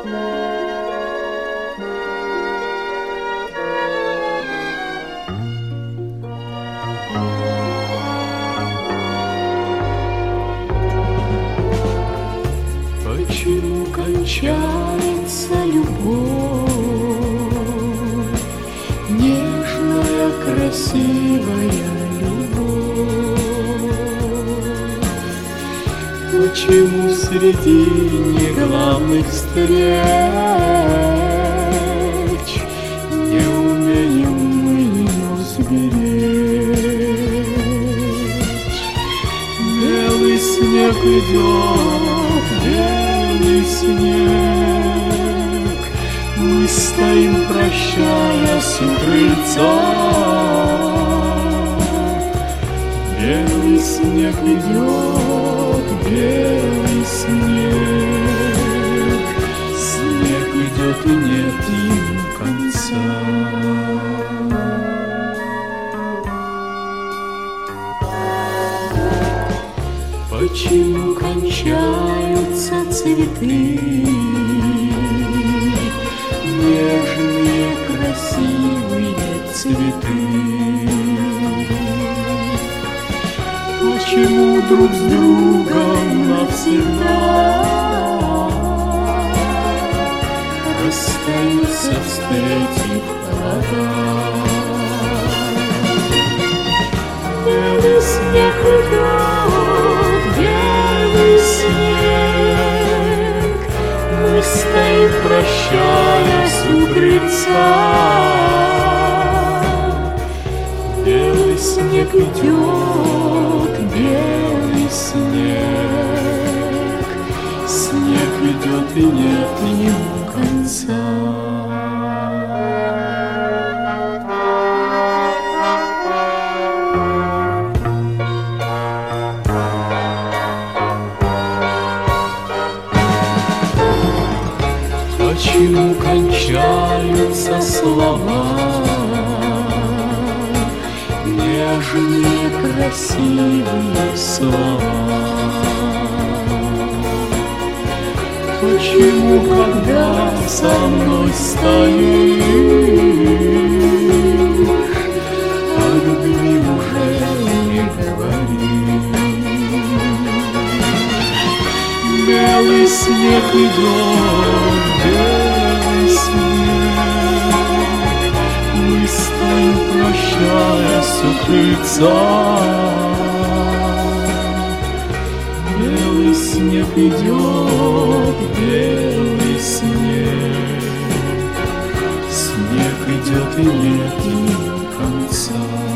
Почему кончается любовь, нежная, красивая любовь? Почему среди неглавных встреч не умеем мы ее сберечь? Белый снег идет, белый снег, мы стоим, прощаясь у крыльца. Белый снег идет, белый снег, снег идет и нет ему конца. Почему кончаются цветы, нежные, красивые цветы? Почему друг с другом навсегда расстаются, встретив холода? Белый снег идет, белый снег, мы стоим, прощаясь у крыльца. Белый снег идет, белый снег, снег идет и нет ему конца. Почему кончаются слова, нежные, красивые слова? Почему, когда со мной стоишь, о любви уже не говоришь? Белый снег идет, белый снег, мы стоим, прощаясь у крыльца. Белый снег идет, белый снег, снег идет и нет ему конца.